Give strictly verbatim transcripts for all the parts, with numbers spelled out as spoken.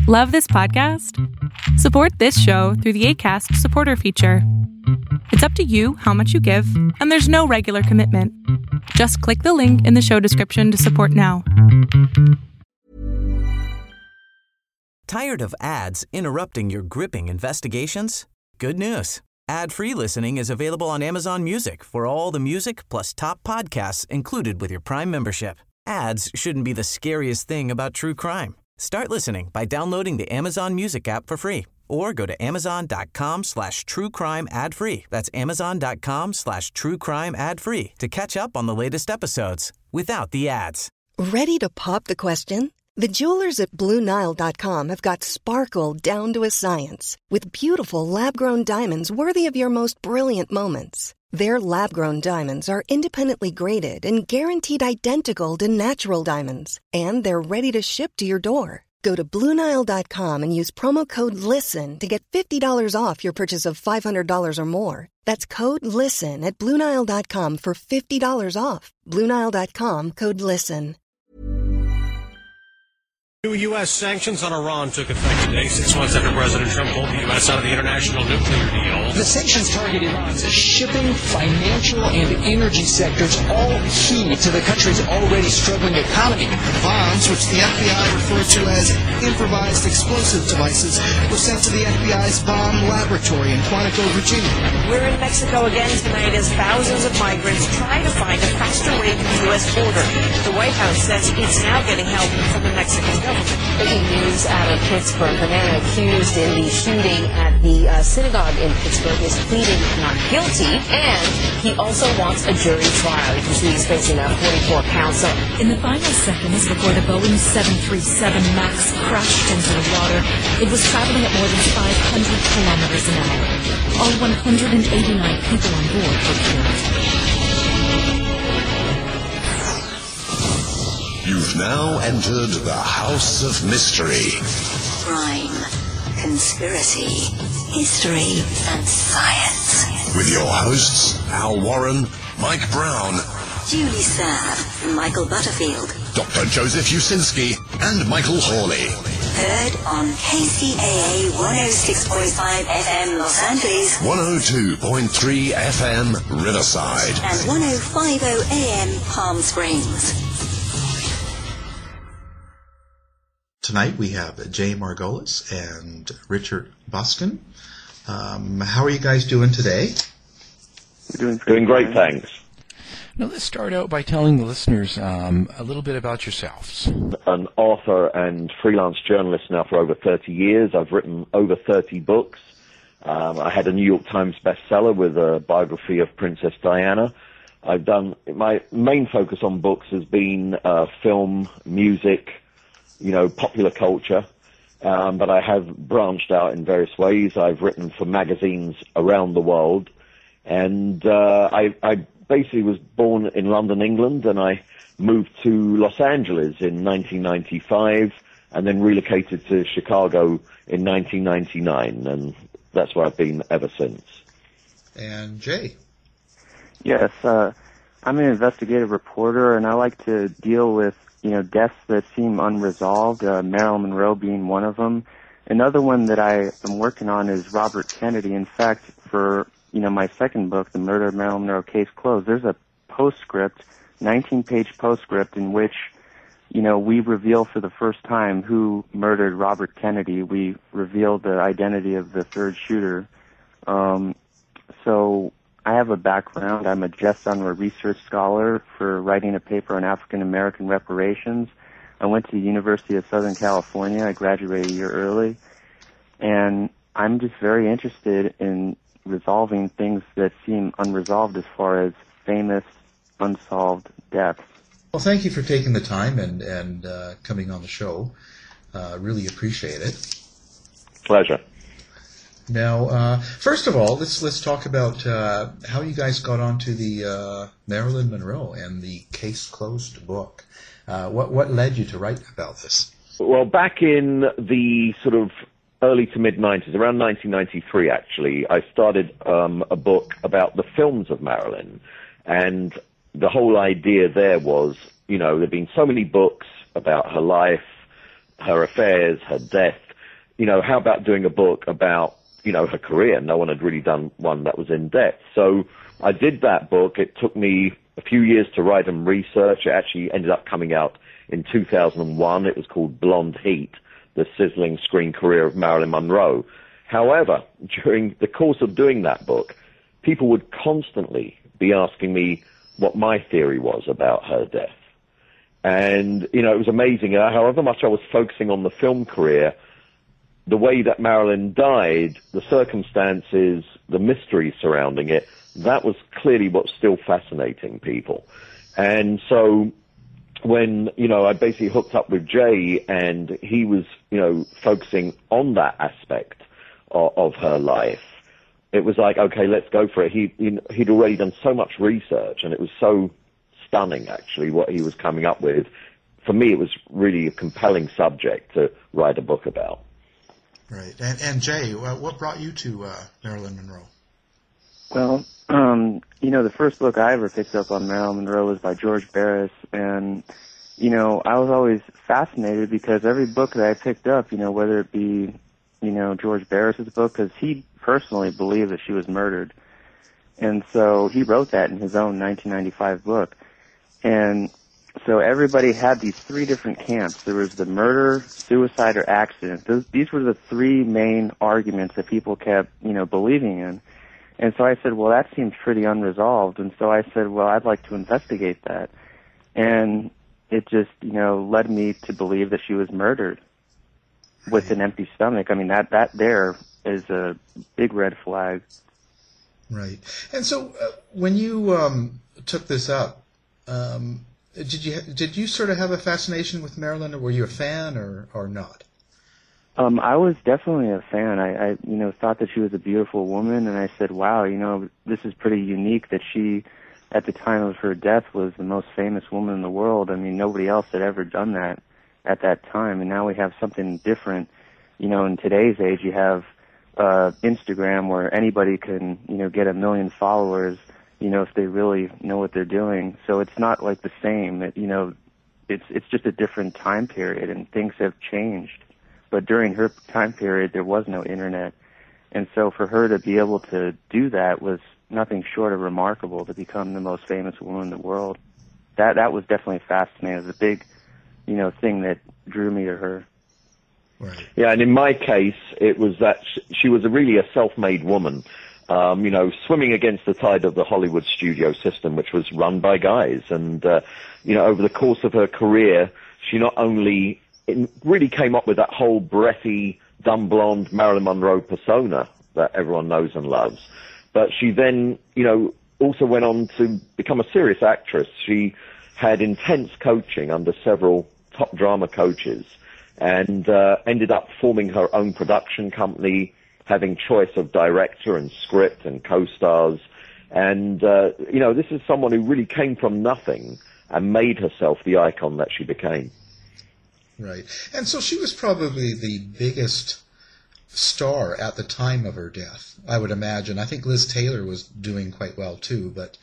Love this podcast? Support this show through the Acast supporter feature. It's up to you how much you give, and there's no regular commitment. Just click the link in the show description to support now. Tired of ads interrupting your gripping investigations? Good news. Ad-free listening is available on Amazon Music for all the music plus top podcasts included with your Prime membership. Ads shouldn't be the scariest thing about true crime. Start listening by downloading the Amazon Music app for free or go to amazon.com slash true crime ad free. That's amazon.com slash true crime ad free to catch up on the latest episodes without the ads. Ready to pop the question? The jewelers at Blue Nile dot com have got sparkle down to a science with beautiful lab-grown diamonds worthy of your most brilliant moments. Their lab-grown diamonds are independently graded and guaranteed identical to natural diamonds, and they're ready to ship to your door. Go to Blue Nile dot com and use promo code LISTEN to get fifty dollars off your purchase of five hundred dollars or more. That's code LISTEN at Blue Nile dot com for fifty dollars off. Blue Nile dot com, code LISTEN. New U S sanctions on Iran took effect today, six months after President Trump pulled the U S out of the international nuclear deal. The sanctions target Iran's shipping, financial, and energy sectors, all key to the country's already struggling economy. The bombs, which the F B I referred to as improvised explosive devices, were sent to the F B I's bomb laboratory in Quantico, Virginia. We're in Mexico again tonight as thousands of migrants try to find a faster way to the U S border. The White House says it's now getting help from the Mexican government. Breaking news out of Pittsburgh. The man accused in the shooting at the uh, synagogue in Pittsburgh is pleading not guilty, and he also wants a jury trial. You can see he's facing a forty-four count. So in the final seconds before the Boeing seven thirty-seven MAX crashed into the water, it was traveling at more than five hundred kilometers an hour. All one hundred eighty-nine people on board were killed. You've now entered the House of Mystery. Crime, conspiracy, history, and science. With your hosts, Al Warren, Mike Brown, Julie Sav, Michael Butterfield, Doctor Joseph Usinski, and Michael Hawley. Heard on K C A A one oh six point five F M Los Angeles, one oh two point three F M Riverside, and ten fifty A M Palm Springs. Tonight we have Jay Margolis and Richard Buskin. Um, how are you guys doing today? We're doing, doing great, thanks. Now let's start out by telling the listeners um, a little bit about yourselves. An author and freelance journalist now for over thirty years. I've written over thirty books. Um, I had a New York Times bestseller with a biography of Princess Diana. I've done, my main focus on books has been uh, film, music, you know, popular culture, um, but I have branched out in various ways. I've written for magazines around the world, and uh, I, I basically was born in London, England, and I moved to Los Angeles in nineteen ninety-five, and then relocated to Chicago in nineteen ninety-nine, and that's where I've been ever since. And Jay? Yes, uh, I'm an investigative reporter, and I like to deal with you know, deaths that seem unresolved, uh, Marilyn Monroe being one of them. Another one that I am working on is Robert Kennedy. In fact, for, you know, my second book, The Murder of Marilyn Monroe, Case Closed, there's a postscript, nineteen-page postscript in which, you know, we reveal for the first time who murdered Robert Kennedy. We reveal the identity of the third shooter. Um, so I have a background. I'm a Jeff Dunlap research scholar for writing a paper on African American reparations. I went to the University of Southern California. I graduated a year early. And I'm just very interested in resolving things that seem unresolved as far as famous, unsolved deaths. Well, thank you for taking the time and, and uh, coming on the show. Uh, really appreciate it. Pleasure. Now, uh, first of all, let's let's talk about uh, how you guys got onto the uh, Marilyn Monroe and the Case Closed book. Uh, what what led you to write about this? Well, back in the sort of early to mid nineties, around nineteen ninety-three, actually, I started um, a book about the films of Marilyn, and the whole idea there was, you know, there'd been so many books about her life, her affairs, her death. you know, how about doing a book about, you know, her career? No one had really done one that was in depth. So I did that book. It took me a few years to write and research. It actually ended up coming out in two thousand one. It was called Blonde Heat, the sizzling screen career of Marilyn Monroe. However, during the course of doing that book, people would constantly be asking me what my theory was about her death. And, you know, it was amazing. However much I was focusing on the film career, the way that Marilyn died, the circumstances, the mystery surrounding it, that was clearly what's still fascinating people. And so when, you know, I basically hooked up with Jay and he was, you know, focusing on that aspect of, of her life, it was like, okay, let's go for it. He, he'd already done so much research, and it was so stunning, actually, what he was coming up with. For me, it was really a compelling subject to write a book about. Right. And, and Jay, what brought you to uh, Marilyn Monroe? Well, um, you know, the first book I ever picked up on Marilyn Monroe was by George Barris, and, you know, I was always fascinated because every book that I picked up, you know, whether it be, you know, George Barris's book, because he personally believed that she was murdered, and so he wrote that in his own nineteen ninety-five book. And so everybody had these three different camps. There was the murder, suicide, or accident. Those, these were the three main arguments that people kept, you know, believing in. And so I said, well, that seems pretty unresolved. And so I said, well, I'd like to investigate that. And it just, you know, led me to believe that she was murdered with an empty stomach. I mean, that, that there is a big red flag. Right. And so uh, when you um, took this up, um, did you did you sort of have a fascination with Marilyn, or were you a fan, or, or not? Um, I was definitely a fan. I, I, you know, thought that she was a beautiful woman, and I said, wow, you know, this is pretty unique that she, at the time of her death, was the most famous woman in the world. I mean, nobody else had ever done that at that time, and now we have something different. You know, in today's age, you have uh, Instagram where anybody can, you know, get a million followers, you know, if they really know what they're doing. So it's not like the same. It, you know, it's it's just a different time period, and things have changed. But during her time period, there was no internet. And so for her to be able to do that was nothing short of remarkable, to become the most famous woman in the world. That that was definitely fascinating. It was a big, you know, thing that drew me to her. Right. Yeah, and in my case, it was that she was a really a self-made woman, um, you know, swimming against the tide of the Hollywood studio system, which was run by guys. And, uh, you know, over the course of her career, she not only it really came up with that whole breathy, dumb blonde Marilyn Monroe persona that everyone knows and loves. But she then, you know, also went on to become a serious actress. She had intense coaching under several top drama coaches, and uh, ended up forming her own production company, having choice of director and script and co-stars. And, uh, you know, this is someone who really came from nothing and made herself the icon that she became. Right. And so she was probably the biggest star at the time of her death, I would imagine. I think Liz Taylor was doing quite well too, but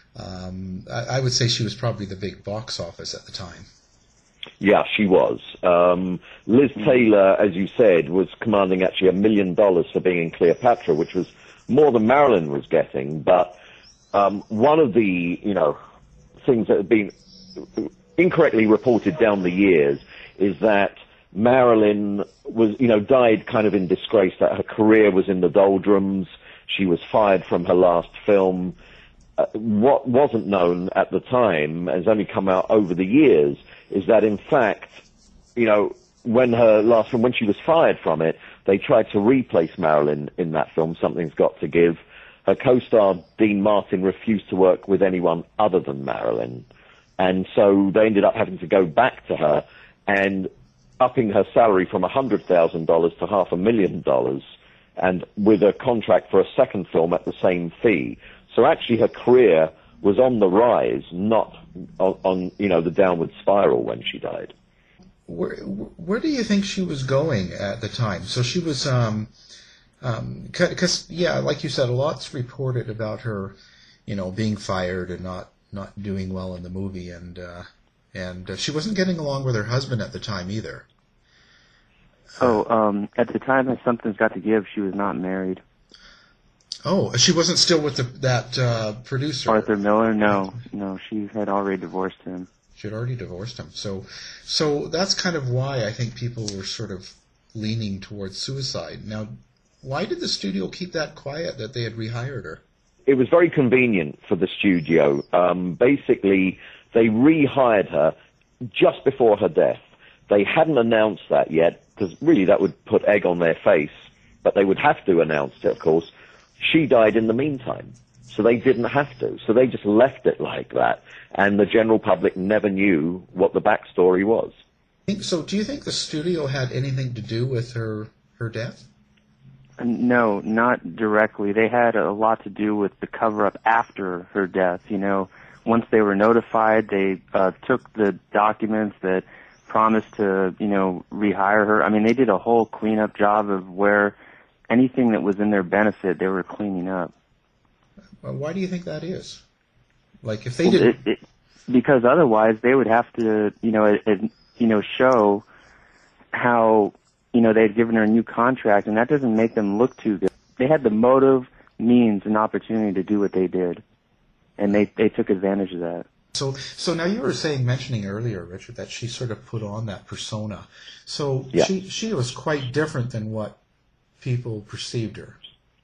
um, I, I would say she was probably the big box office at the time. Yeah, she was. Um, Liz Taylor, as you said, was commanding actually a million dollars for being in Cleopatra, which was more than Marilyn was getting. But um, one of the, you know, things that have been incorrectly reported down the years is that Marilyn was, you know, died kind of in disgrace, that her career was in the doldrums. She was fired from her last film. Uh, what wasn't known at the time, has only come out over the years, is that in fact, you know, when her last film, when she was fired from it, they tried to replace Marilyn in that film, Something's Got to Give. Her co-star, Dean Martin, refused to work with anyone other than Marilyn. And so they ended up having to go back to her and upping her salary from one hundred thousand dollars to half a million dollars, and with a contract for a second film at the same fee. So actually her career was on the rise, not on, on you know, the downward spiral when she died. Where, where do you think she was going at the time? So she was, um, um, cause, yeah, like you said, a lot's reported about her, you know, being fired and not, not doing well in the movie, and, uh, and uh, she wasn't getting along with her husband at the time either. Oh, um, at the time of Something's Got to Give, she was not married. Oh, she wasn't still with the, that uh, producer? Arthur Miller? No, no, she had already divorced him. She had already divorced him. So, so that's kind of why I think people were sort of leaning towards suicide. Now, why did the studio keep that quiet that they had rehired her? It was very convenient for the studio. Um, basically, they rehired her just before her death. They hadn't announced that yet, because really that would put egg on their face, but they would have to announce it, of course. She died in the meantime, so they didn't have to. So they just left it like that, and the general public never knew what the backstory was. So do you think the studio had anything to do with her, her death? No, not directly. They had a lot to do with the cover-up after her death. You know, once they were notified, they uh, took the documents that promised to, you know, rehire her. I mean, they did a whole cleanup job of where anything that was in their benefit, they were cleaning up. Well, why do you think that is? Like, if they well, didn't... It, it, because otherwise they would have to, you know, it, it, you know, show how, you know, they had given her a new contract, and that doesn't make them look too good. They had the motive, means, and opportunity to do what they did, and they, they took advantage of that. So, so now you were saying, mentioning earlier, Richard, that she sort of put on that persona. So yeah. she she was quite different than what people perceived her.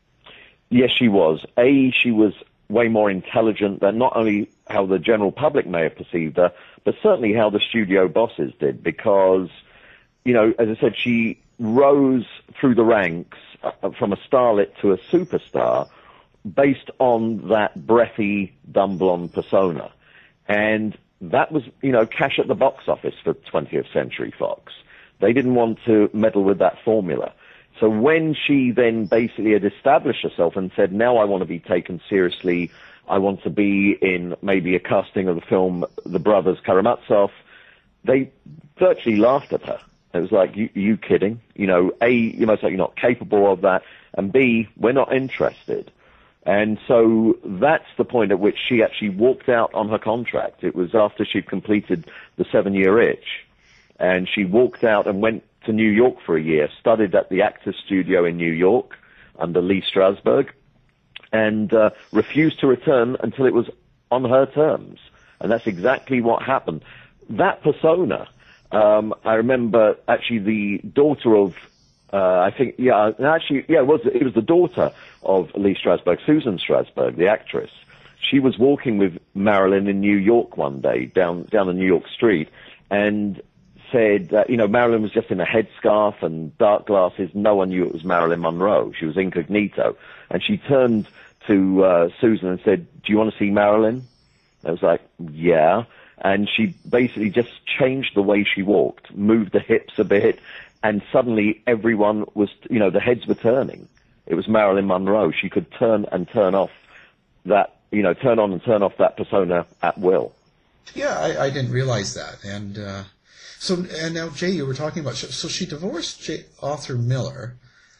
Yes, she was. A, she was way more intelligent than not only how the general public may have perceived her, but certainly how the studio bosses did, because, you know, as I said, she rose through the ranks uh, from a starlet to a superstar based on that breathy, dumb blonde persona. And that was, you know, cash at the box office for twentieth Century Fox. They didn't want to meddle with that formula. So when she then basically had established herself and said, now I want to be taken seriously, I want to be in maybe a casting of the film The Brothers Karamazov, they virtually laughed at her. It was like, you, you kidding? You know, A, you're most likely not capable of that, and B, we're not interested. And so that's the point at which she actually walked out on her contract. It was after she'd completed the seven-year itch. And she walked out and went to New York for a year, studied at the Actors Studio in New York under Lee Strasberg, and uh, refused to return until it was on her terms. And that's exactly what happened. That persona, um, I remember actually the daughter of Uh, I think, yeah, actually, yeah, it was, it was the daughter of Lee Strasberg, Susan Strasberg, the actress. She was walking with Marilyn in New York one day, down, down a New York street, and said, uh, you know, Marilyn was just in a headscarf and dark glasses. No one knew it was Marilyn Monroe. She was incognito. And she turned to uh, Susan and said, do you want to see Marilyn? I was like, yeah. And she basically just changed the way she walked, moved the hips a bit, and suddenly everyone was, you know, the heads were turning. It was Marilyn Monroe. She could turn and turn off that, you know, turn on and turn off that persona at will. Yeah, I, I didn't realize that. And uh, so, and now, Jay, you were talking about, so she divorced Jay, Arthur Miller.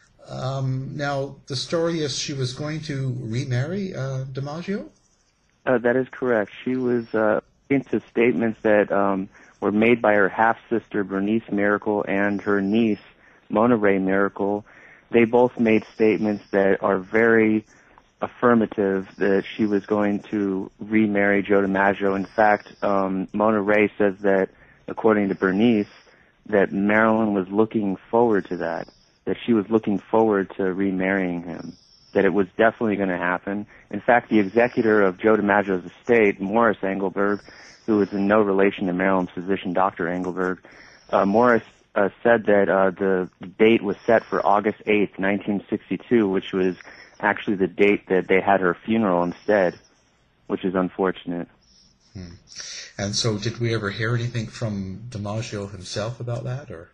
Um, now, the story is she was going to remarry uh, DiMaggio? Uh, that is correct. She was uh, into statements that um, were made by her half-sister, Bernice Miracle, and her niece, Mona Ray Miracle. They both made statements that are very affirmative that she was going to remarry Joe DiMaggio. In fact, um, Mona Ray says that, according to Bernice, that Marilyn was looking forward to that, that she was looking forward to remarrying him, that it was definitely going to happen. In fact, the executor of Joe DiMaggio's estate, Morris Engelberg, who was in no relation to Marilyn's physician, Doctor Engelberg, uh, Morris uh, said that uh, the date was set for August eighth, nineteen sixty-two, which was actually the date that they had her funeral instead, which is unfortunate. Hmm. And so did we ever hear anything from DiMaggio himself about that, or?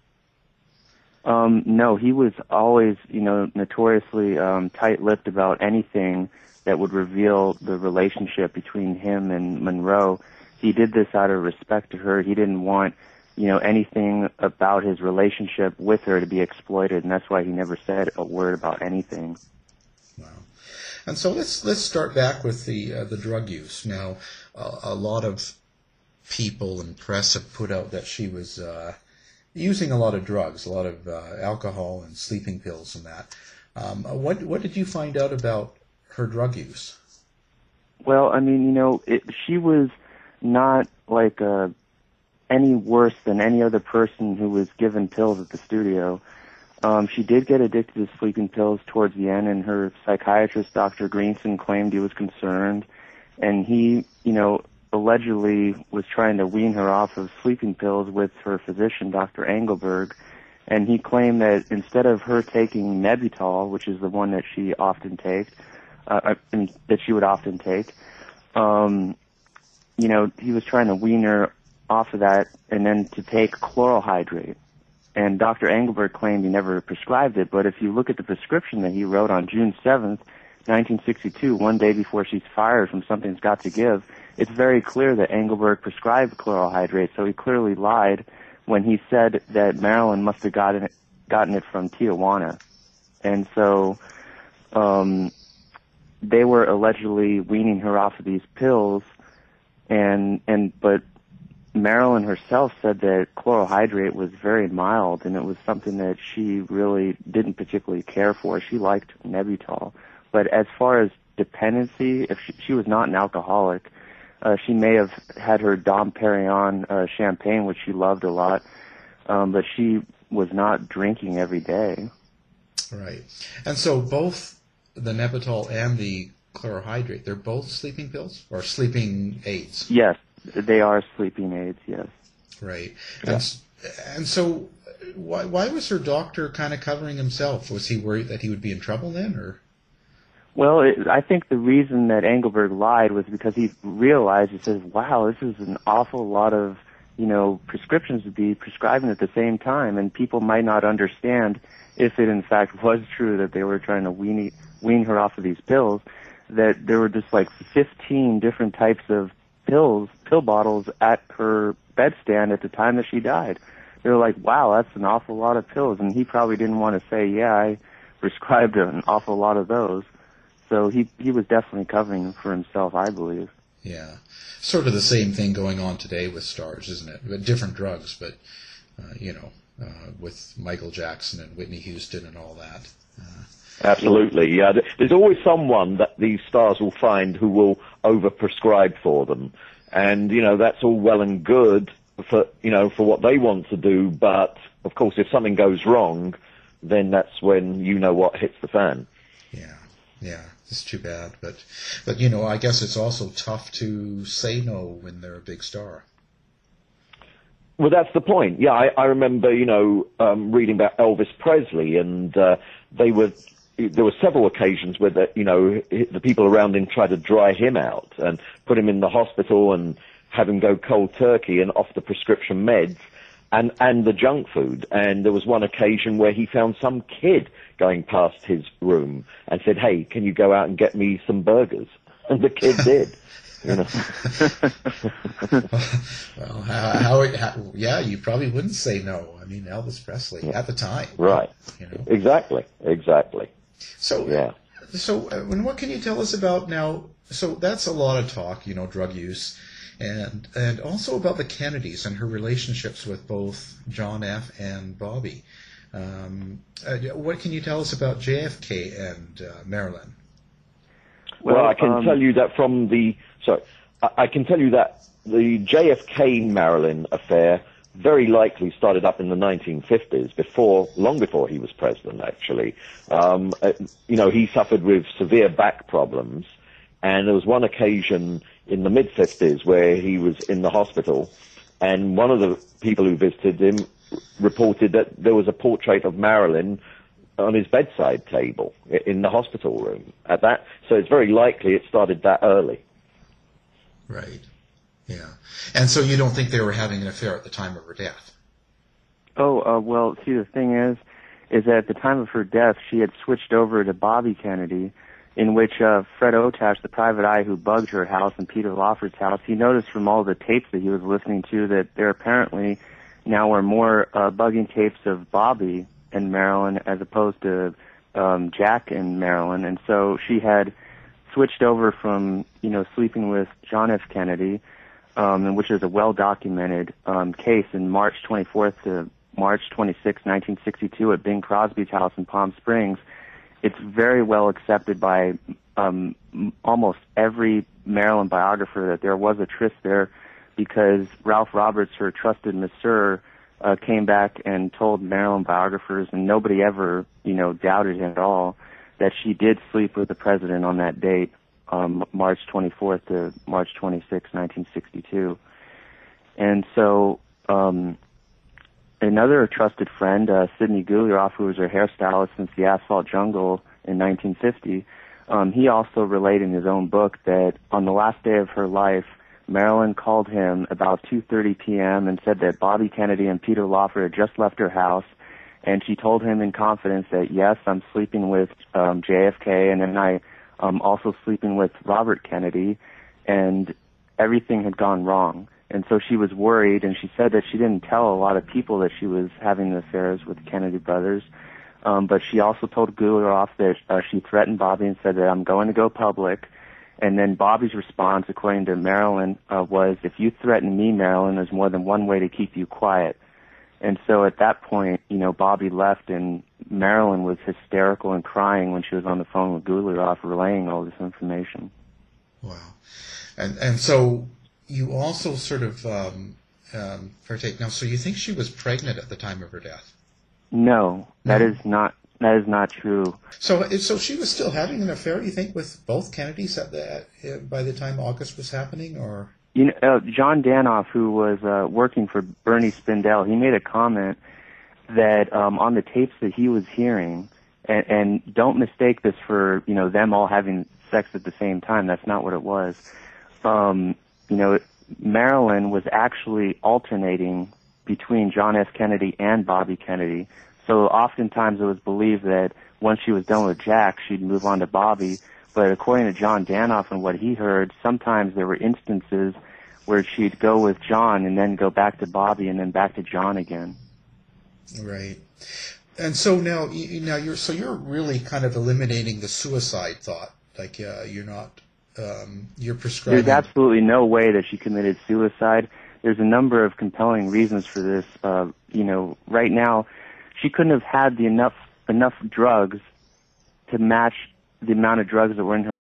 Um, no, he was always, you know, notoriously um, tight-lipped about anything that would reveal the relationship between him and Monroe. He did this out of respect to her. He didn't want, you know, anything about his relationship with her to be exploited, and that's why he never said a word about anything. Wow. And so let's let's start back with the uh, the drug use. Now, uh, a lot of people and press have put out that she was uh, using a lot of drugs, a lot of uh, alcohol and sleeping pills and that. Um, what what did you find out about her drug use? Well, I mean, you know, it, she was not like uh, any worse than any other person who was given pills at the studio. Um, she did get addicted to sleeping pills towards the end, and her psychiatrist, Doctor Greenson, claimed he was concerned, and he, you know, allegedly was trying to wean her off of sleeping pills with her physician, Doctor Engelberg, and he claimed that instead of her taking Nebutol, which is the one that she often takes, uh, I mean, that she would often take, um, you know, he was trying to wean her off of that and then to take chlorohydrate. And Doctor Engelberg claimed he never prescribed it, but if you look at the prescription that he wrote on June seventh, nineteen sixty-two, one day before she's fired from Something's Got to Give, it's very clear that Engelberg prescribed chlorohydrate, so he clearly lied when he said that Marilyn must have gotten it, gotten it from Tijuana. And so um, they were allegedly weaning her off of these pills, and and but Marilyn herself said that chlorohydrate was very mild, and it was something that she really didn't particularly care for. She liked Nebutol. But as far as dependency, if she, she was not an alcoholic, uh, she may have had her Dom Perignon uh, champagne, which she loved a lot, um, but she was not drinking every day. Right. And so both the Nebutol and the chlorohydrate, they're both sleeping pills or sleeping aids? Yes. They are sleeping aids, yes. Right. Yeah. And, and so why why was her doctor kind of covering himself? Was he worried that he would be in trouble then, or? Well, it, I think the reason that Engelberg lied was because he realized, he says, wow, this is an awful lot of, you know, prescriptions to be prescribing at the same time, and people might not understand if it in fact was true that they were trying to wean, wean her off of these pills, that there were just like fifteen different types of pills, pill bottles at her bedstand at the time that she died. They were like, wow, that's an awful lot of pills. And he probably didn't want to say, yeah, I prescribed an awful lot of those. So he, he was definitely covering for himself, I believe. Yeah. Sort of the same thing going on today with stars, isn't it? But different drugs, but, uh, you know, uh, with Michael Jackson and Whitney Houston and all that. Uh, Absolutely, yeah. There's always someone that these stars will find who will overprescribe for them. And, you know, that's all well and good for, you know, for what they want to do. But, of course, if something goes wrong, then that's when you know what hits the fan. Yeah, yeah. It's too bad. But, but you know, I guess it's also tough to say no when they're a big star. Well, that's the point. Yeah, I, I remember, you know, um, reading about Elvis Presley, and uh, they were... There were several occasions where, the, you know, the people around him tried to dry him out and put him in the hospital and have him go cold turkey and off the prescription meds and, and the junk food. And there was one occasion where he found some kid going past his room and said, hey, can you go out and get me some burgers? And the kid did. You know. Well, how, how, it, how, yeah, you probably wouldn't say no. I mean, Elvis Presley at the time. Right. You know. Exactly. Exactly. So, yeah. So, uh, and what can you tell us about now? So that's a lot of talk, you know, drug use, and and also about the Kennedys and her relationships with both John F. and Bobby. Um, uh, what can you tell us about J F K and uh, Marilyn? Well, well I can um, tell you that from the sorry, I, I can tell you that the J F K Marilyn affair very likely started up in the nineteen fifties, before, long before he was president, actually. Um, uh, you know, he suffered with severe back problems, and there was one occasion in the mid-fifties where he was in the hospital, and one of the people who visited him reported that there was a portrait of Marilyn on his bedside table in the hospital room at that. So it's very likely it started that early. Right. Yeah. And so you don't think they were having an affair at the time of her death? Oh, uh, well, see, the thing is, is that at the time of her death, she had switched over to Bobby Kennedy, in which uh, Fred Otash, the private eye who bugged her house, and Peter Lawford's house, he noticed from all the tapes that he was listening to that there apparently now were more uh, bugging tapes of Bobby and Marilyn as opposed to um, Jack and Marilyn. And so she had switched over from, you know, sleeping with John F. Kennedy, Um, which is a well-documented um, case in March twenty-fourth to March twenty-sixth, nineteen sixty-two at Bing Crosby's house in Palm Springs, it's very well accepted by um, almost every Marilyn biographer that there was a tryst there, because Ralph Roberts, her trusted masseur, uh, came back and told Marilyn biographers, and nobody ever, you know, doubted him at all, that she did sleep with the president on that date, um, March twenty-fourth to March twenty-sixth, nineteen sixty-two. And so um, another trusted friend, uh, Sidney Guliroff, who was her hairstylist since the Asphalt Jungle in nineteen fifty, um, he also relayed in his own book that on the last day of her life, Marilyn called him about two thirty p.m. and said that Bobby Kennedy and Peter Lawford had just left her house, and she told him in confidence that, yes, I'm sleeping with um, J F K, and then I um also sleeping with Robert Kennedy, and everything had gone wrong. And so she was worried, and she said that she didn't tell a lot of people that she was having affairs with the Kennedy brothers, um, but she also told Guliroff that uh, she threatened Bobby and said that I'm going to go public. And then Bobby's response, according to Marilyn, uh, was, if you threaten me, Marilyn, there's more than one way to keep you quiet. And so at that point, you know, Bobby left, and Marilyn was hysterical and crying when she was on the phone with Guliroff relaying all this information. Wow. And and so you also sort of um, um, partake. Now, so you think she was pregnant at the time of her death? No, that No. is not that is not true. So so she was still having an affair, you think, with both Kennedys at the, uh, by the time August was happening, or? You know, uh, John Danoff, who was uh, working for Bernie Spindell, he made a comment that um, on the tapes that he was hearing, and, and don't mistake this for, you know, them all having sex at the same time. That's not what it was. Um, you know, Marilyn was actually alternating between John F. Kennedy and Bobby Kennedy. So oftentimes it was believed that once she was done with Jack, she'd move on to Bobby. But according to John Danoff and what he heard, sometimes there were instances where she'd go with John and then go back to Bobby and then back to John again. Right. And so now, you- now you're so you're really kind of eliminating the suicide thought. Like uh, you're not, um, you're prescribing. There's absolutely no way that she committed suicide. There's a number of compelling reasons for this. Uh, you know, right now, she couldn't have had the enough enough drugs to match the amount of drugs that were in her.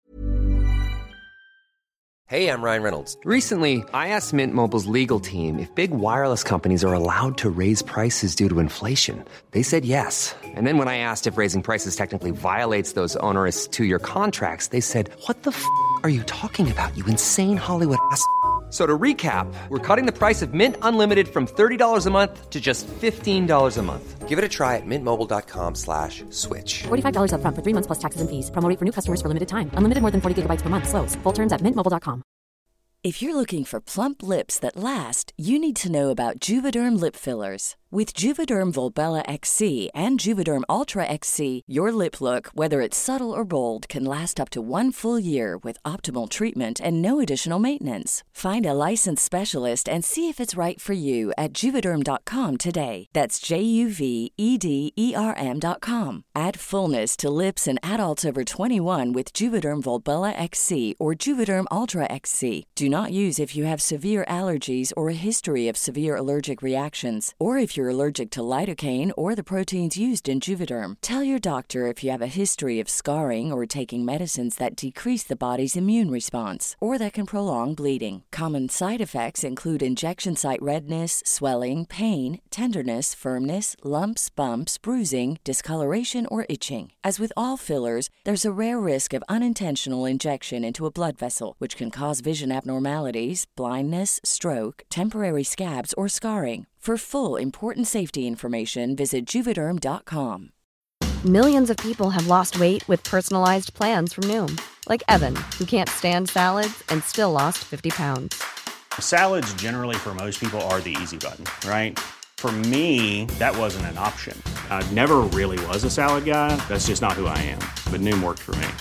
Hey, I'm Ryan Reynolds. Recently, I asked Mint Mobile's legal team if big wireless companies are allowed to raise prices due to inflation. They said yes. And then when I asked if raising prices technically violates those onerous two-year contracts, they said, what the f*** are you talking about, you insane Hollywood ass f- So to recap, we're cutting the price of Mint Unlimited from thirty dollars a month to just fifteen dollars a month. Give it a try at mintmobile.com slash switch. forty-five dollars up front for three months plus taxes and fees. Promo rate for new customers for limited time. Unlimited more than forty gigabytes per month. Slows full terms at mint mobile dot com. If you're looking for plump lips that last, you need to know about Juvederm lip fillers. With Juvederm Volbella X C and Juvederm Ultra X C, your lip look, whether it's subtle or bold, can last up to one full year with optimal treatment and no additional maintenance. Find a licensed specialist and see if it's right for you at Juvederm dot com today. That's J U V E D E R M dot com. Add fullness to lips in adults over twenty-one with Juvederm Volbella X C or Juvederm Ultra X C. Do not use if you have severe allergies or a history of severe allergic reactions, or if you're allergic to lidocaine or the proteins used in Juvederm. Tell your doctor if you have a history of scarring or taking medicines that decrease the body's immune response or that can prolong bleeding. Common side effects include injection site redness, swelling, pain, tenderness, firmness, lumps, bumps, bruising, discoloration, or itching. As with all fillers, there's a rare risk of unintentional injection into a blood vessel, which can cause vision abnormalities, blindness, stroke, temporary scabs, or scarring. For full, important safety information, visit Juvederm dot com. Millions of people have lost weight with personalized plans from Noom. Like Evan, who can't stand salads and still lost fifty pounds. Salads generally for most people are the easy button, right? For me, that wasn't an option. I never really was a salad guy. That's just not who I am. But Noom worked for me.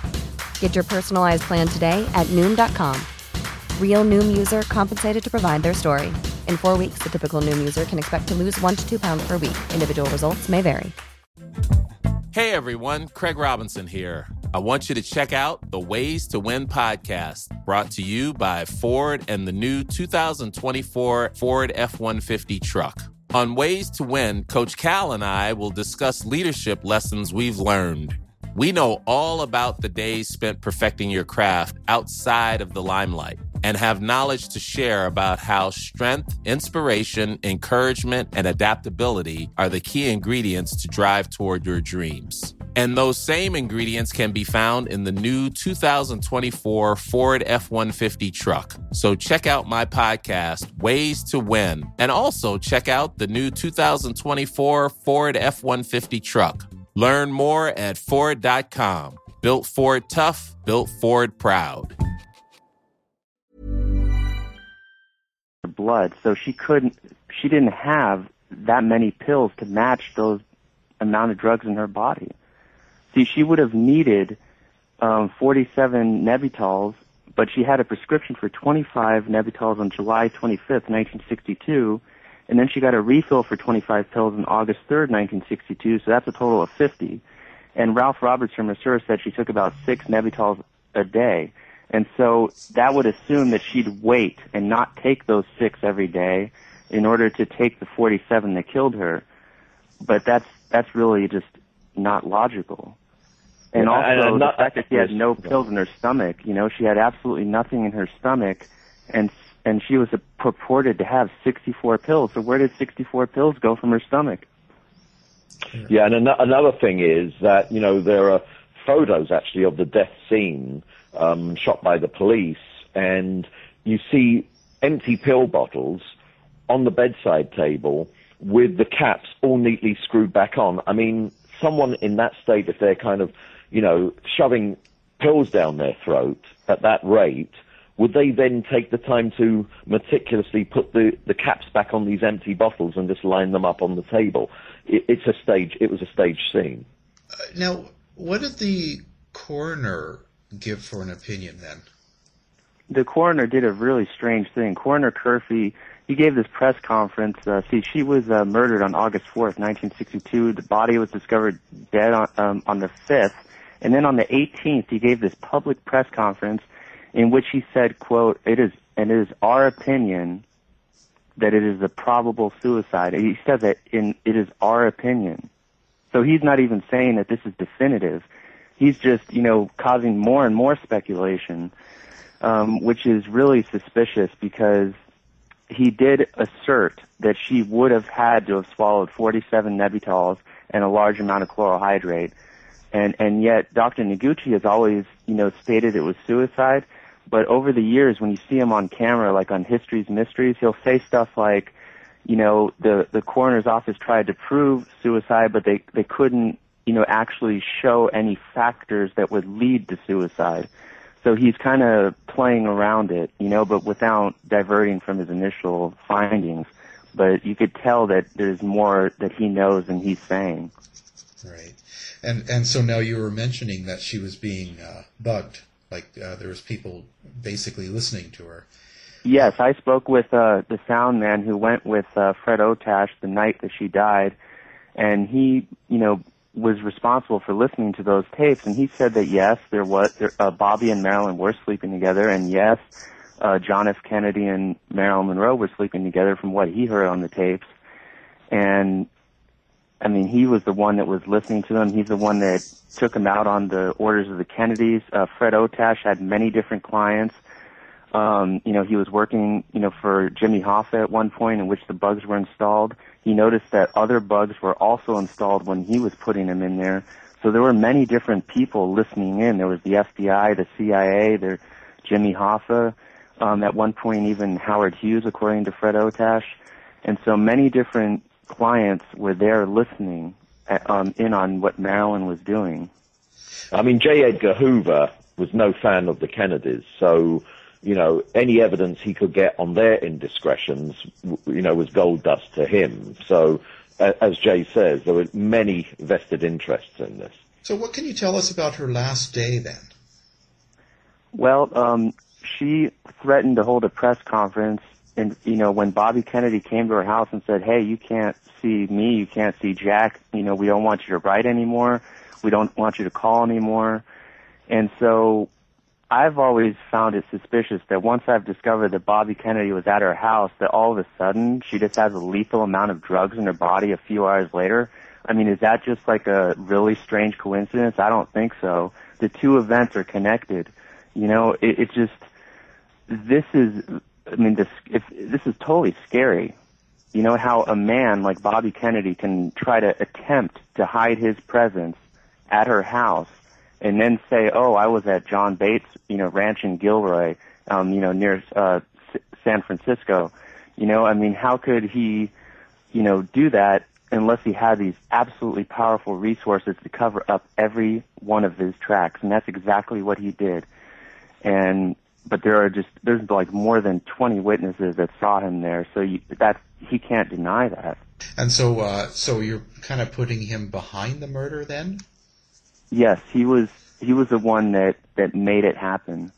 Get your personalized plan today at Noom dot com. Real Noom user compensated to provide their story. In four weeks, the typical Noom user can expect to lose one to two pounds per week. Individual results may vary. Hey everyone, Craig Robinson here. I want you to check out the Ways to Win podcast, brought to you by Ford and the new two thousand twenty-four Ford F one fifty truck. On Ways to Win, Coach Cal and I will discuss leadership lessons we've learned. We know all about the days spent perfecting your craft outside of the limelight and have knowledge to share about how strength, inspiration, encouragement, and adaptability are the key ingredients to drive toward your dreams. And those same ingredients can be found in the new two thousand twenty-four Ford F one fifty truck. So check out my podcast, Ways to Win, and also check out the new two thousand twenty-four Ford F one fifty truck. Learn more at Ford dot com. Built Ford tough, built Ford proud. Blood, so she couldn't, she didn't have that many pills to match those amount of drugs in her body. See, she would have needed um, forty-seven Nebutols, but she had a prescription for twenty-five Nebutols on July twenty-fifth, nineteen sixty-two, and then she got a refill for twenty-five pills on August third, nineteen sixty-two, so that's a total of fifty. And Ralph Roberts from Mercer said she took about six Nebutols a day. And so that would assume that she'd wait and not take those six every day in order to take the forty-seven that killed her. But that's that's really just not logical. And Yeah, also and- and the not- fact that she had no pills in her stomach, you know, she had absolutely nothing in her stomach, and and she was purported to have sixty-four pills. So where did sixty-four pills go from her stomach? Yeah, and an- another thing is that, you know, there are photos actually of the death scene um, shot by the police, and you see empty pill bottles on the bedside table with the caps all neatly screwed back on. I mean, someone in that state, if they're kind of, you know, shoving pills down their throat at that rate, would they then take the time to meticulously put the, the caps back on these empty bottles and just line them up on the table? It, it's a stage, it was a stage scene. Uh, now, what did the coroner give for an opinion then? The coroner did a really strange thing. Coroner Curfey, he gave this press conference. Uh, see, she was uh, murdered on August fourth, nineteen sixty-two. The body was discovered dead on, um, on the fifth. And then on the eighteenth, he gave this public press conference in which he said, quote, it is, and it is our opinion that it is a probable suicide. He says that in, it is our opinion. So he's not even saying that this is definitive. He's just, you know, causing more and more speculation, um, which is really suspicious because he did assert that she would have had to have swallowed forty-seven Nebutols and a large amount of chlorohydrate. And, and yet Doctor Noguchi has always, you know, stated it was suicide. But over the years, when you see him on camera, like on History's Mysteries, he'll say stuff like, you know, the, the coroner's office tried to prove suicide, but they, they couldn't, you know, actually show any factors that would lead to suicide. So he's kind of playing around it, you know, but without diverting from his initial findings. But you could tell that there's more that he knows than he's saying. Right. And and so now you were mentioning that she was being uh, bugged, like uh, there was people basically listening to her. Yes, I spoke with uh, the sound man who went with uh, Fred Otash the night that she died, and he, you know, was responsible for listening to those tapes, and he said that yes, there was there, uh, Bobby and Marilyn were sleeping together, and yes, uh, John F. Kennedy and Marilyn Monroe were sleeping together from what he heard on the tapes. And I mean, he was the one that was listening to them. He's the one that took them out on the orders of the Kennedys. Uh, Fred Otash had many different clients. Um, you know, he was working, you know, for Jimmy Hoffa at one point in which the bugs were installed. He noticed that other bugs were also installed when he was putting them in there. So there were many different people listening in. There was the F B I, the C I A, there, Jimmy Hoffa, um, at one point even Howard Hughes, according to Fred Otash. And so many different clients were there listening at, um, in on what Marilyn was doing. I mean, J. Edgar Hoover was no fan of the Kennedys, so, you know, any evidence he could get on their indiscretions, you know, was gold dust to him. So, as Jay says, there were many vested interests in this. So what can you tell us about her last day then? Well, um, she threatened to hold a press conference, and, you know, when Bobby Kennedy came to her house and said, hey, you can't see me, you can't see Jack, you know, we don't want you to write anymore, we don't want you to call anymore. And so I've always found it suspicious that once I've discovered that Bobby Kennedy was at her house, that all of a sudden she just has a lethal amount of drugs in her body a few hours later. I mean, is that just like a really strange coincidence? I don't think so. The two events are connected. You know, it, it just, this is, I mean, this, if, this is totally scary. You know, how a man like Bobby Kennedy can try to attempt to hide his presence at her house and then say, oh, I was at John Bates, you know, ranch in Gilroy, um, you know, near uh, S- San Francisco. You know, I mean, how could he, you know, do that unless he had these absolutely powerful resources to cover up every one of his tracks? And that's exactly what he did. And but there are just, there's like more than twenty witnesses that saw him there, so you, that he can't deny that. And so, uh, so you're kind of putting him behind the murder then? Yes, he was. He was the one that, that made it happen.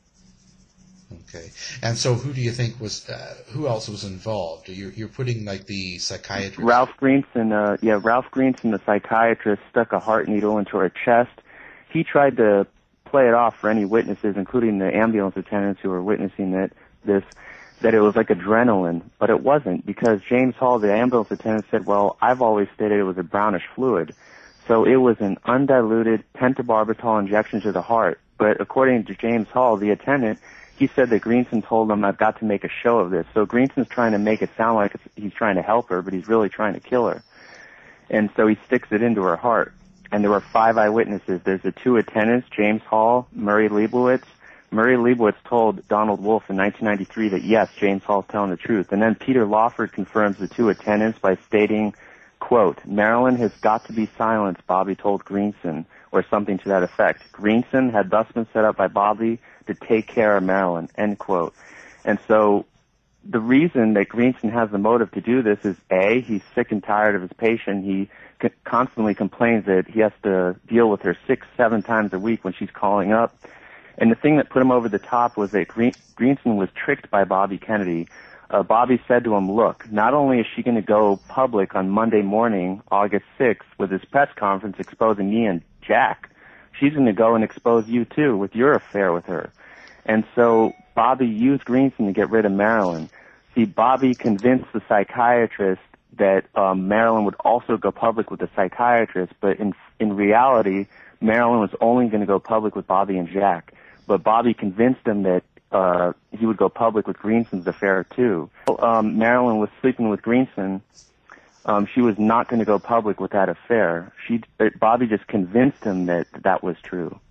Okay. And so, who do you think was? Uh, who else was involved? You're you're putting like the psychiatrist. Ralph Greenson. Uh, yeah, Ralph Greenson, the psychiatrist, stuck a heart needle into her chest. He tried to play it off for any witnesses, including the ambulance attendants who were witnessing it. This. That it was like adrenaline, but it wasn't, because James Hall, the ambulance attendant, said, well, I've always stated it was a brownish fluid. So it was an undiluted pentobarbital injection to the heart. But according to James Hall, the attendant, he said that Greenson told him, I've got to make a show of this. So Greenson's trying to make it sound like he's trying to help her, but he's really trying to kill her. And so he sticks it into her heart. And there were five eyewitnesses. There's the two attendants, James Hall, Murray Leibowitz. Murray Leibowitz told Donald Wolfe in nineteen ninety-three that, yes, James Hall's telling the truth. And then Peter Lawford confirms the two attendants by stating, quote, Marilyn has got to be silenced, Bobby told Greenson, or something to that effect. Greenson had thus been set up by Bobby to take care of Marilyn, end quote. And so the reason that Greenson has the motive to do this is, A, he's sick and tired of his patient. He c- constantly complains that he has to deal with her six, seven times a week when she's calling up. And the thing that put him over the top was that Green- Greenson was tricked by Bobby Kennedy. Uh, Bobby said to him, look, not only is she going to go public on Monday morning, August sixth, with his press conference exposing me and Jack, she's going to go and expose you too with your affair with her. And so Bobby used Greenson to get rid of Marilyn. See, Bobby convinced the psychiatrist that um, Marilyn would also go public with the psychiatrist, but in in reality, Marilyn was only going to go public with Bobby and Jack. But Bobby convinced him that uh, he would go public with Greenson's affair too. Um, Marilyn was sleeping with Greenson. Um, she was not going to go public with that affair. She, Bobby just convinced him that that was true.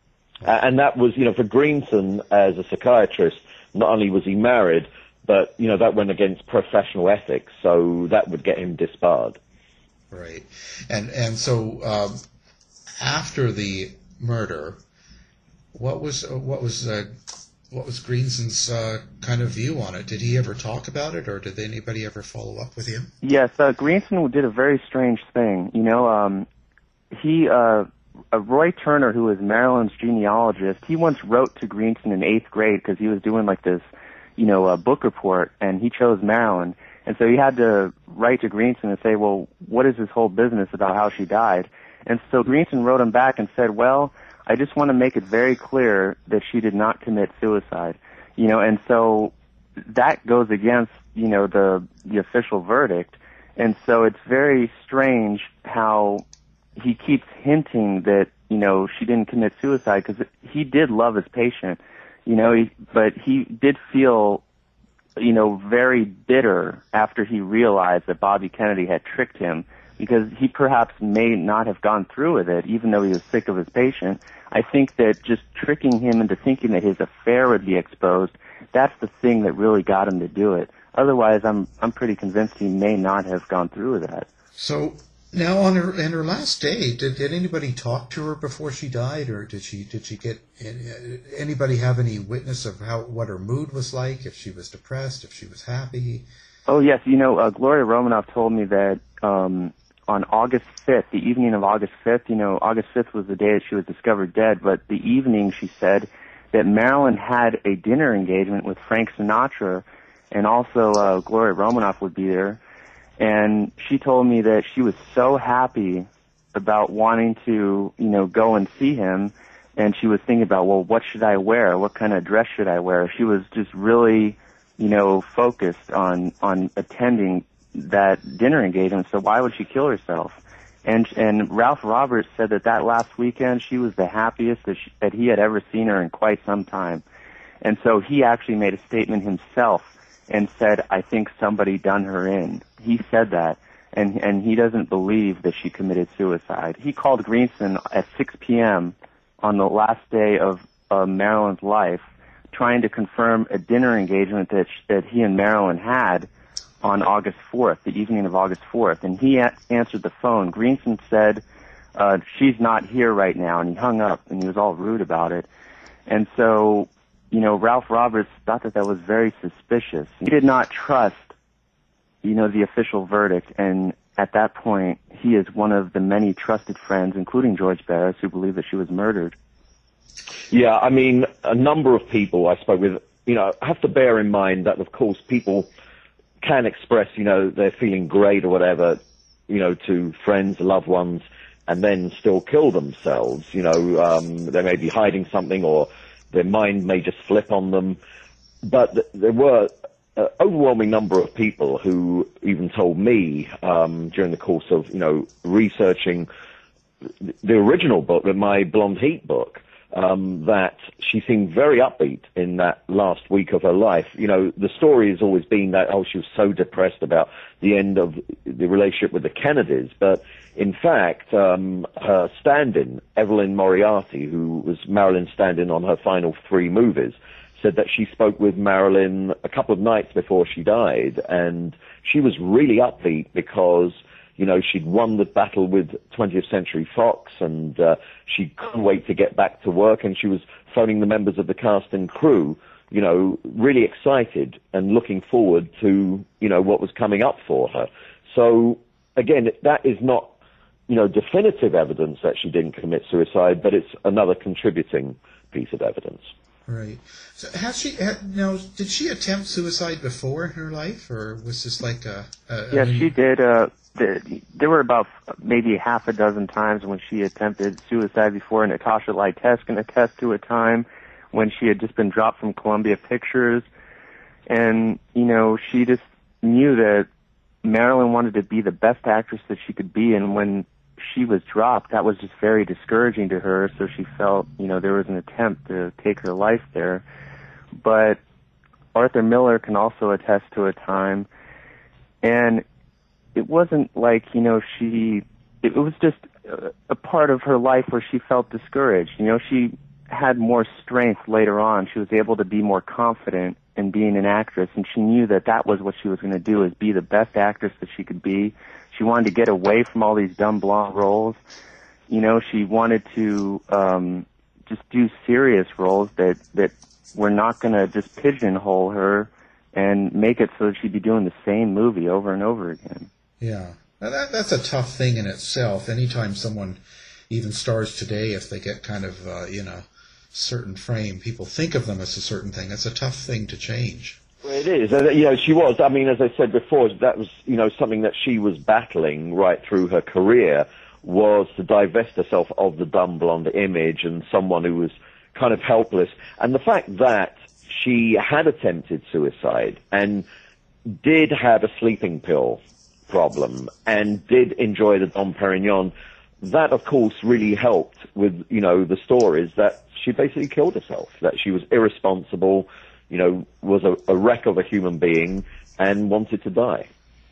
And that was, you know, for Greenson as a psychiatrist, not only was he married, but, you know, that went against professional ethics, so that would get him disbarred. Right. And and so um, after the murder, what was what was uh, what was Greenson's uh, kind of view on it? Did he ever talk about it, or did anybody ever follow up with him? Yes, uh, Greenson did a very strange thing. You know, um, he, uh, uh, Roy Turner, who was Marilyn's genealogist, he once wrote to Greenson in eighth grade because he was doing like this, you know, uh, book report, and he chose Marilyn. And so he had to write to Greenson and say, well, what is this whole business about how she died? And so Greenson wrote him back and said, well, I just want to make it very clear that she did not commit suicide. You know, and so that goes against, you know, the the official verdict. And so it's very strange how he keeps hinting that, you know, she didn't commit suicide, because he did love his patient, you know, he, but he did feel, you know, very bitter after he realized that Bobby Kennedy had tricked him, because he perhaps may not have gone through with it, even though he was sick of his patient. I think that just tricking him into thinking that his affair would be exposed, that's the thing that really got him to do it. Otherwise, I'm I'm pretty convinced he may not have gone through with that. So now, on her on her last day, did, did anybody talk to her before she died, or did she did she get anybody have any witness of how what her mood was like? If she was depressed, if she was happy? Oh yes, you know, uh, Gloria Romanoff told me that um, on August fifth, the evening of August fifth, you know, August fifth was the day that she was discovered dead, but the evening, she said that Marilyn had a dinner engagement with Frank Sinatra, and also uh, Gloria Romanoff would be there. And she told me that she was so happy about wanting to, you know, go and see him, and she was thinking about, well, what should I wear? What kind of dress should I wear? She was just really, you know, focused on, on attending that dinner engagement, so why would she kill herself? And and Ralph Roberts said that that last weekend she was the happiest that, she, that he had ever seen her in quite some time. And so he actually made a statement himself and said, I think somebody done her in. He said that, and and he doesn't believe that she committed suicide. He called Greenson at six p.m. on the last day of uh, Marilyn's life, trying to confirm a dinner engagement that sh- that he and Marilyn had on August fourth, the evening of August fourth, and he a- answered the phone. Greenson said, uh, she's not here right now, and he hung up, and he was all rude about it. And so, you know, Ralph Roberts thought that that was very suspicious. He did not trust, you know, the official verdict, and at that point, he is one of the many trusted friends, including George Barris, who believe that she was murdered. Yeah, I mean, a number of people I spoke with, you know, have to bear in mind that, of course, people can express, you know, they're feeling great or whatever, you know, to friends, loved ones, and then still kill themselves. You know, um, they may be hiding something, or their mind may just flip on them. But th- there were an overwhelming number of people who even told me um, during the course of, you know, researching the original book, my Blonde Heat book, Um, that she seemed very upbeat in that last week of her life. You know, the story has always been that, oh, she was so depressed about the end of the relationship with the Kennedys. But in fact, um, her stand-in, Evelyn Moriarty, who was Marilyn's stand-in on her final three movies, said that she spoke with Marilyn a couple of nights before she died, and she was really upbeat because, you know, she'd won the battle with twentieth Century Fox, and uh, she couldn't wait to get back to work, and she was phoning the members of the cast and crew, you know, really excited and looking forward to, you know, what was coming up for her. So, again, that is not, you know, definitive evidence that she didn't commit suicide, but it's another contributing piece of evidence. Right. So has she, had, now, did she attempt suicide before in her life, or was this like a... a Yes, I mean, she did. Uh, the, there were about maybe half a dozen times when she attempted suicide before. Natasha Lytess can attest to a time when she had just been dropped from Columbia Pictures. And, you know, she just knew that Marilyn wanted to be the best actress that she could be, and when she was dropped, that was just very discouraging to her, so she felt, you know, there was an attempt to take her life there. But Arthur Miller can also attest to a time, and it wasn't like, you know, she, it was just a, a part of her life where she felt discouraged. You know, she had more strength later on. She was able to be more confident in being an actress, and she knew that that was what she was going to do, is be the best actress that she could be. She wanted to get away from all these dumb blonde roles. You know, she wanted to um, just do serious roles that, that were not going to just pigeonhole her and make it so that she'd be doing the same movie over and over again. Yeah. Now that, that's a tough thing in itself. Anytime someone even stars today, if they get kind of uh, in a certain frame, people think of them as a certain thing. It's a tough thing to change. It is. You know, she was, I mean, as I said before, that was, you know, something that she was battling right through her career, was to divest herself of the dumb blonde image and someone who was kind of helpless. And the fact that she had attempted suicide and did have a sleeping pill problem and did enjoy the Dom Perignon, that, of course, really helped with, you know, the stories that she basically killed herself, that she was irresponsible, you know, was a, a wreck of a human being and wanted to die.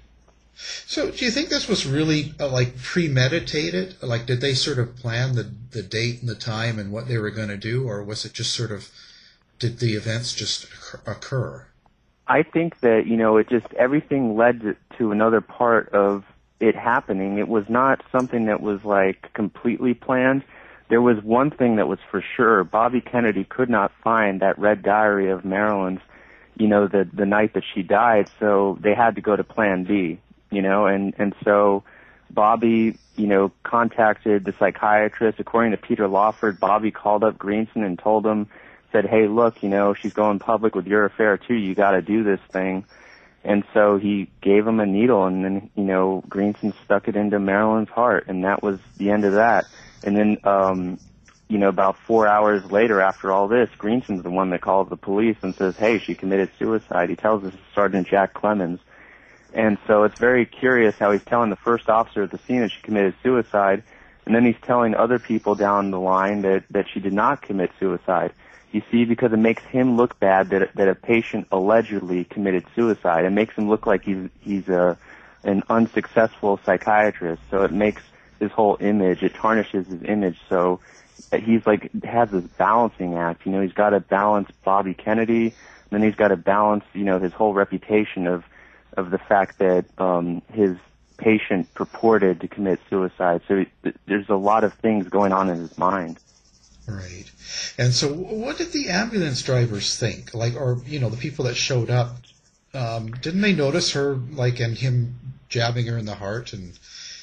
So do you think this was really, uh, like, premeditated? Like, did they sort of plan the, the date and the time and what they were going to do, or was it just sort of, did the events just occur? I think that, you know, it just, everything led to another part of it happening. It was not something that was, like, completely planned. There was one thing that was for sure. Bobby Kennedy could not find that red diary of Marilyn's, you know, the the night that she died, so they had to go to plan B, you know, and, and so Bobby, you know, contacted the psychiatrist. According to Peter Lawford, Bobby called up Greenson and told him, said, hey, look, you know, she's going public with your affair too, you got to do this thing. And so he gave him a needle, and then, you know, Greenson stuck it into Marilyn's heart, and that was the end of that. And then, um, you know, about four hours later after all this, Greenson's the one that calls the police and says, hey, she committed suicide. He tells us Sergeant Jack Clemens. And so it's very curious how he's telling the first officer at the scene that she committed suicide, and then he's telling other people down the line that, that she did not commit suicide. You see, because it makes him look bad that that a patient allegedly committed suicide. It makes him look like he's he's a an unsuccessful psychiatrist. So it makes his whole image, it tarnishes his image. So he's like has this balancing act. You know, he's got to balance Bobby Kennedy, and then he's got to balance, you know, his whole reputation of of the fact that um, his patient purported to commit suicide. So it, there's a lot of things going on in his mind. Right. And so what did the ambulance drivers think? Like, or, you know, the people that showed up, um, didn't they notice her, like, and him jabbing her in the heart? And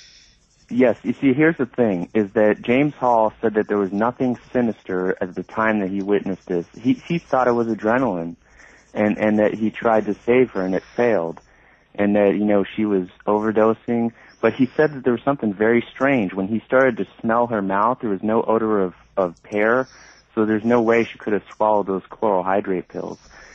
Yes, you see, here's the thing, is that James Hall said that there was nothing sinister at the time that he witnessed this. He, he thought it was adrenaline, and, and that he tried to save her and it failed, and that, you know, she was overdosing. But he said that there was something very strange. When he started to smell her mouth, there was no odor of, of pear, so there's no way she could have swallowed those chloral hydrate pills.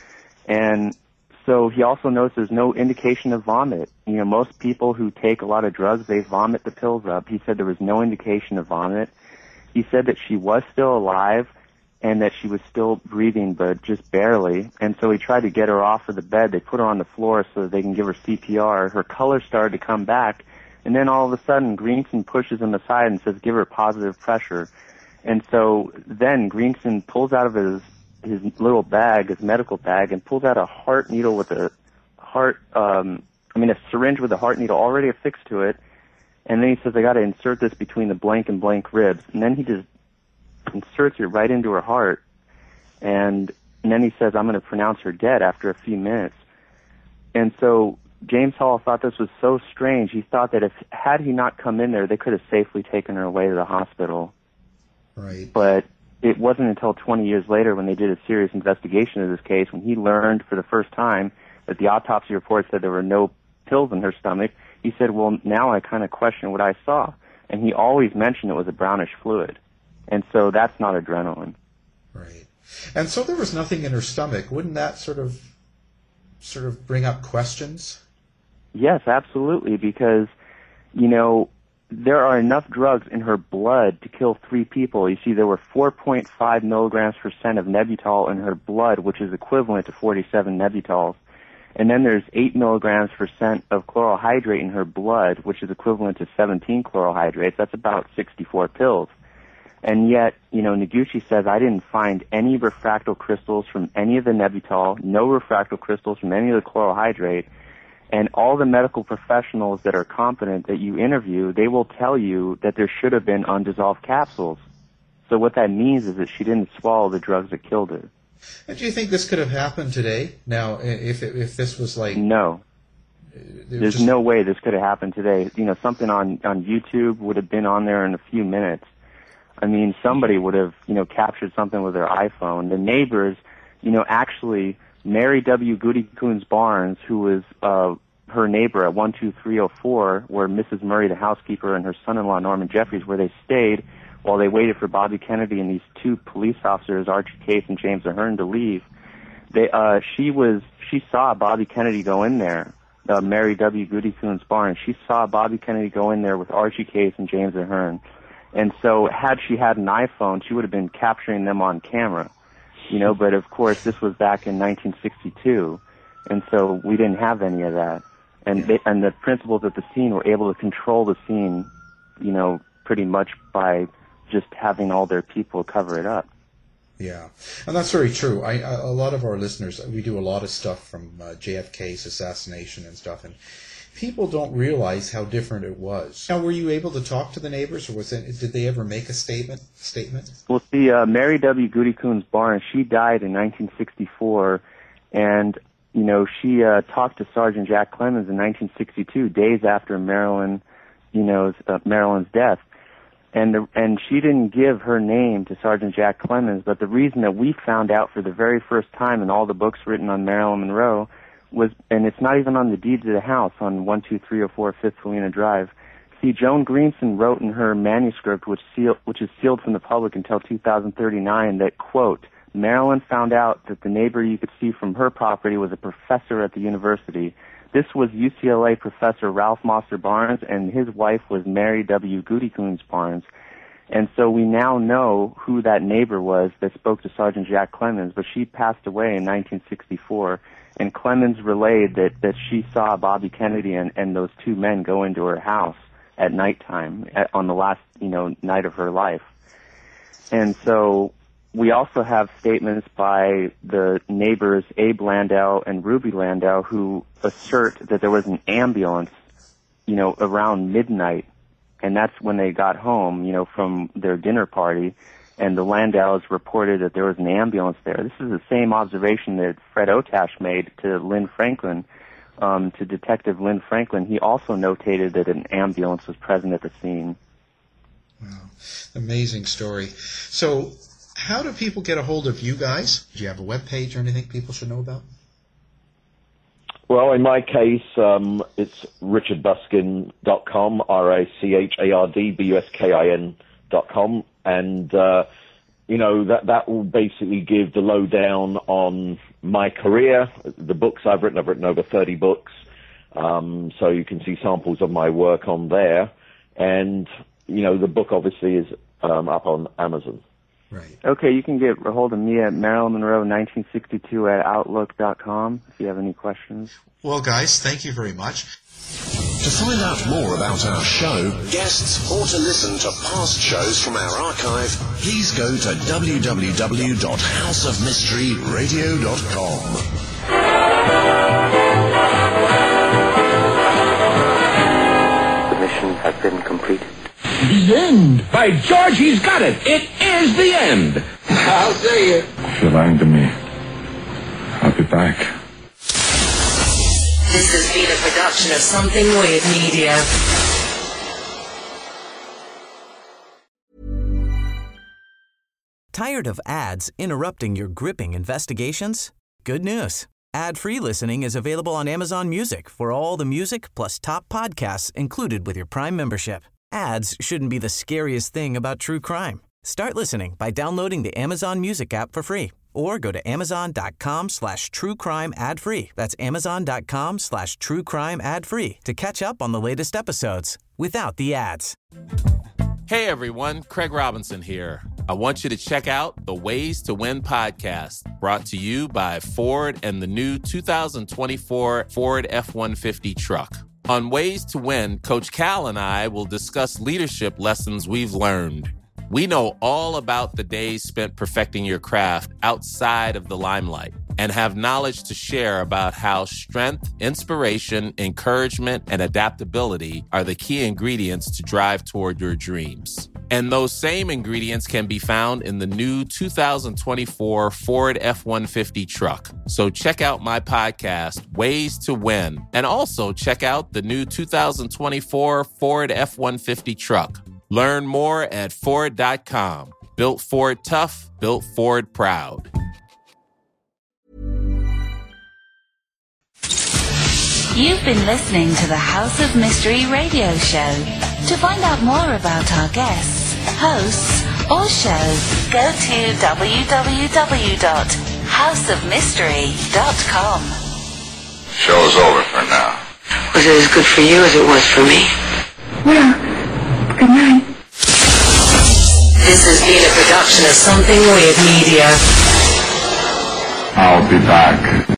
And so he also noticed there's no indication of vomit. You know, most people who take a lot of drugs, they vomit the pills up. He said there was no indication of vomit. He said that she was still alive and that she was still breathing, but just barely. And so he tried to get her off of the bed. They put her on the floor so that they can give her C P R. Her color started to come back. And then all of a sudden, Greenson pushes him aside and says, give her positive pressure. And so then Greenson pulls out of his his little bag, his medical bag, and pulls out a heart needle with a heart, um, I mean a syringe with a heart needle already affixed to it. And then he says, I got to insert this between the blank and blank ribs. And then he just inserts it right into her heart. And, and then he says, I'm going to pronounce her dead after a few minutes. And so James Hall thought this was so strange. He thought that if had he not come in there, they could have safely taken her away to the hospital. Right. But it wasn't until twenty years later when they did a serious investigation of this case, when he learned for the first time that the autopsy report said there were no pills in her stomach, he said, well, now I kind of question what I saw. And he always mentioned it was a brownish fluid. And so that's not adrenaline. Right. And so there was nothing in her stomach. Wouldn't that sort of sort of bring up questions? Yes, absolutely, because, you know, there are enough drugs in her blood to kill three people. You see, there were four point five milligrams percent of Nembutal in her blood, which is equivalent to forty-seven Nebutols. And then there's eight milligrams percent of chloral hydrate in her blood, which is equivalent to seventeen chloral hydrates. That's about sixty-four pills. And yet, you know, Noguchi says, I didn't find any refractal crystals from any of the Nembutal, no refractal crystals from any of the chloral hydrate. And all the medical professionals that are competent that you interview, they will tell you that there should have been undissolved capsules. So what that means is that she didn't swallow the drugs that killed her. And do you think this could have happened today? Now, if if this was like... No. There's just no way this could have happened today. You know, something on, on YouTube would have been on there in a few minutes. I mean, somebody would have, you know, captured something with their iPhone. The neighbors, you know, actually... Mary W. Goody Coons Barnes, who was uh, her neighbor at one two three oh four, where Missus Murray, the housekeeper, and her son-in-law, Norman Jeffries, where they stayed while they waited for Bobby Kennedy and these two police officers, Archie Case and James Ahern, to leave. They, uh, she was, she saw Bobby Kennedy go in there, uh, Mary W. Goody Coons Barnes. She saw Bobby Kennedy go in there with Archie Case and James Ahern. And so had she had an iPhone, she would have been capturing them on camera. You know, but of course this was back in nineteen sixty-two, and so we didn't have any of that. And they, and the principals at the scene were able to control the scene, you know, pretty much by just having all their people cover it up. Yeah, and that's very true. I, I a lot of our listeners, we do a lot of stuff from uh, J F K's assassination and stuff, and people don't realize how different it was. Now, were you able to talk to the neighbors, or was it, did they ever make a statement? Statement? Well, see, uh, Mary W. Goody Coons Barnes, she died in nineteen sixty-four, and you know she uh, talked to Sergeant Jack Clemens in nineteen sixty-two, days after Marilyn, you know, uh, Marilyn's death, and the, and she didn't give her name to Sergeant Jack Clemens. But the reason that we found out for the very first time in all the books written on Marilyn Monroe was, and it's not even on the deeds of the house on one two three oh four Fifth Helena Drive, See, Joan Greenson wrote in her manuscript, which, seal, which is sealed from the public until two thousand thirty-nine, that, quote, Marilyn found out that the neighbor you could see from her property was a professor at the university. This was U C L A professor Ralph Mosser Barnes, and his wife was Mary W. Goody Coons Barnes. And so we now know who that neighbor was that spoke to Sergeant Jack Clemens, but she passed away in nineteen sixty-four. And Clemens relayed that, that she saw Bobby Kennedy and, and those two men go into her house at nighttime at, on the last, you know, night of her life. And so we also have statements by the neighbors Abe Landau and Ruby Landau who assert that there was an ambulance, you know, around midnight, and that's when they got home, you know, from their dinner party. And the Landaus reported that there was an ambulance there. This is the same observation that Fred Otash made to Lynn Franklin, um, to Detective Lynn Franklin. He also notated that an ambulance was present at the scene. Wow. Amazing story. So how do people get a hold of you guys? Do you have a web page or anything people should know about? Well, in my case, um, it's richard buskin dot com, R A C H A R D B U S K I N dot com. And, uh, you know, that, that will basically give the lowdown on my career, the books I've written. I've written over thirty books. Um, so you can see samples of my work on there. And, you know, the book obviously is um, up on Amazon. Right. Okay, you can get a hold of me at Marilyn Monroe nineteen sixty-two at outlook dot com if you have any questions. Well, guys, thank you very much. To find out more about our show, guests, or to listen to past shows from our archive, please go to w w w dot house of mystery radio dot com. The mission has been completed. The end! By George, he's got it! It is the end! I'll say it. If you're lying to me, I'll be back. This has been a production of Something Weird Media. Tired of ads interrupting your gripping investigations? Good news. Ad-free listening is available on Amazon Music for all the music plus top podcasts included with your Prime membership. Ads shouldn't be the scariest thing about true crime. Start listening by downloading the Amazon Music app for free or go to amazon.com slash true crime ad free. That's amazon.com slash true crime ad free to catch up on the latest episodes without the ads. Hey everyone, Craig Robinson here. I want you to check out the Ways to Win podcast, brought to you by Ford and the new two thousand twenty-four Ford F one fifty truck. On Ways to Win, Coach Cal and I will discuss leadership lessons we've learned. We know all about the days spent perfecting your craft outside of the limelight and have knowledge to share about how strength, inspiration, encouragement, and adaptability are the key ingredients to drive toward your dreams. And those same ingredients can be found in the new two thousand twenty-four Ford F one fifty truck. So check out my podcast, Ways to Win, and also check out the new two thousand twenty-four Ford F one fifty truck. Learn more at Ford dot com. Built Ford tough, built Ford proud. You've been listening to the House of Mystery radio show. To find out more about our guests, hosts, or shows, go to w w w dot house of mystery dot com. Show's over for now. Was it as good for you as it was for me? Well, good night. This has been a production of Something Weird Media. I'll be back.